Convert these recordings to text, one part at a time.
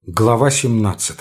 Глава 17.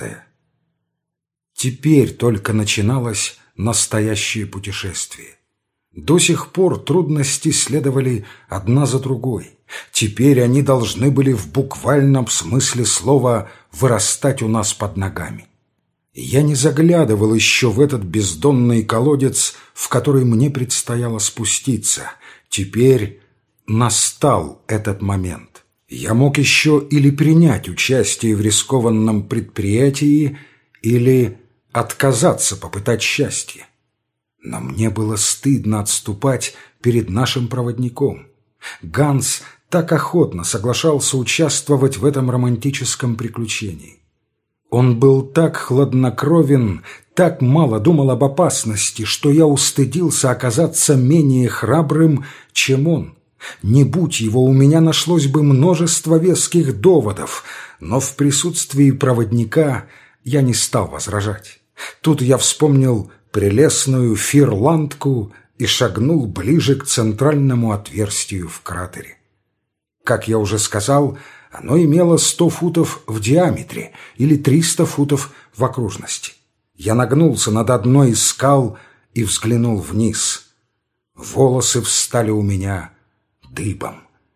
Теперь только начиналось настоящее путешествие. До сих пор трудности следовали одна за другой. Теперь они должны были в буквальном смысле слова вырастать у нас под ногами. Я не заглядывал еще в этот бездонный колодец, в который мне предстояло спуститься. Теперь настал этот момент. Я мог еще или принять участие в рискованном предприятии, или отказаться попытать счастье. Но мне было стыдно отступать перед нашим проводником. Ганс так охотно соглашался участвовать в этом романтическом приключении. Он был так хладнокровен, так мало думал об опасности, что я устыдился оказаться менее храбрым, чем он. Не будь его, у меня нашлось бы множество веских доводов, но в присутствии проводника я не стал возражать. Тут я вспомнил прелестную фирландку и шагнул ближе к центральному отверстию в кратере. Как я уже сказал, оно имело 100 футов в диаметре или 300 футов в окружности. Я нагнулся над одной из скал и взглянул вниз. Волосы встали у меня дыбом.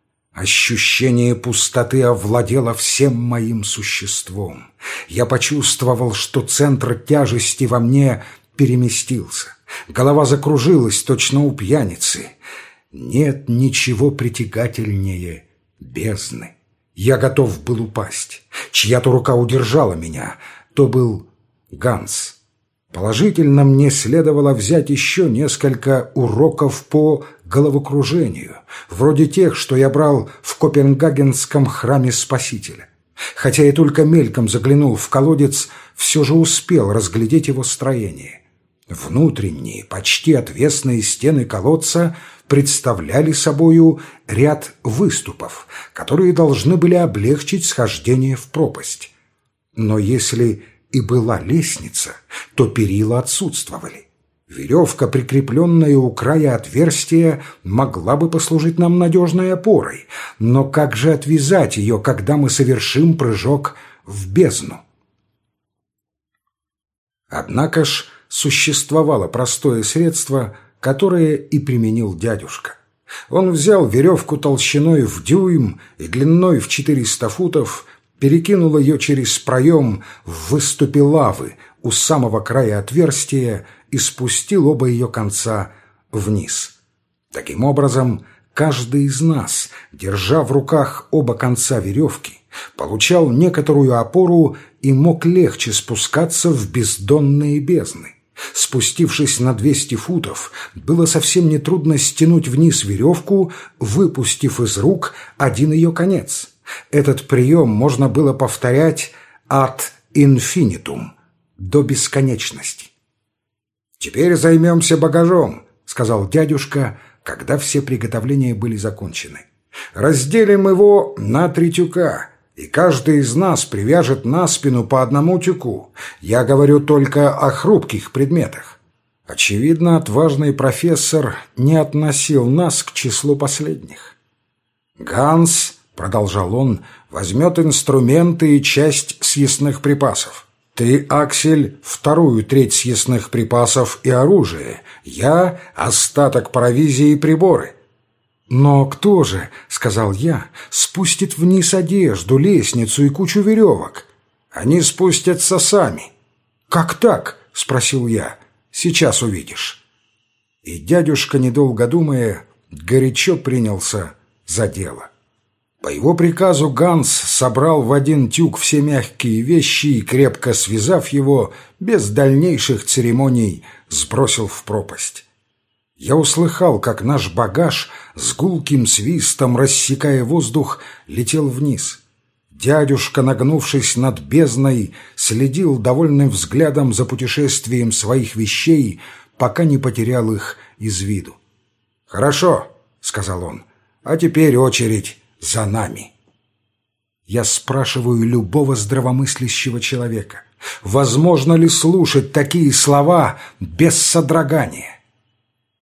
Ощущение пустоты овладело всем моим существом. Я почувствовал, что центр тяжести во мне переместился. Голова закружилась, точно у пьяницы. Нет ничего притягательнее бездны. Я готов был упасть. Чья-то рука удержала меня. То был Ганс. Положительно, мне следовало взять еще несколько уроков по головокружению, вроде тех, что я брал в Копенгагенском храме Спасителя. Хотя я только мельком заглянул в колодец, все же успел разглядеть его строение. Внутренние, почти отвесные стены колодца представляли собою ряд выступов, которые должны были облегчить схождение в пропасть. Но если и была лестница, то перила отсутствовали. Веревка, прикрепленная у края отверстия, могла бы послужить нам надежной опорой, но как же отвязать ее, когда мы совершим прыжок в бездну? Однако ж существовало простое средство, которое и применил дядюшка. Он взял веревку толщиной в дюйм и длиной в 400 футов, перекинул ее через проем в выступе лавы у самого края отверстия и спустил оба ее конца вниз. Таким образом, каждый из нас, держа в руках оба конца веревки, получал некоторую опору и мог легче спускаться в бездонные бездны. Спустившись на 200 футов, было совсем нетрудно стянуть вниз веревку, выпустив из рук один ее конец. Этот прием можно было повторять ad infinitum, до бесконечности. «Теперь займемся багажом», — сказал дядюшка, когда все приготовления были закончены. «Разделим его на 3 тюка, и каждый из нас привяжет на спину по одному тюку. Я говорю только о хрупких предметах». Очевидно, отважный профессор не относил нас к числу последних. «Ганс», — продолжал он, — «возьмет инструменты и часть съестных припасов. Ты, Аксель, 2/3 съестных припасов и оружие. Я — остаток провизии и приборы». «Но кто же, — сказал я, — спустит вниз одежду, лестницу и кучу веревок?» «Они спустятся сами». «Как так?» — спросил я. «Сейчас увидишь». И дядюшка, недолго думая, горячо принялся за дело. По его приказу Ганс собрал в один тюк все мягкие вещи и, крепко связав его, без дальнейших церемоний сбросил в пропасть. Я услыхал, как наш багаж с гулким свистом, рассекая воздух, летел вниз. Дядюшка, нагнувшись над бездной, следил довольным взглядом за путешествием своих вещей, пока не потерял их из виду. «Хорошо», — сказал он, — «а теперь очередь за нами». Я спрашиваю любого здравомыслящего человека, возможно ли слушать такие слова без содрогания?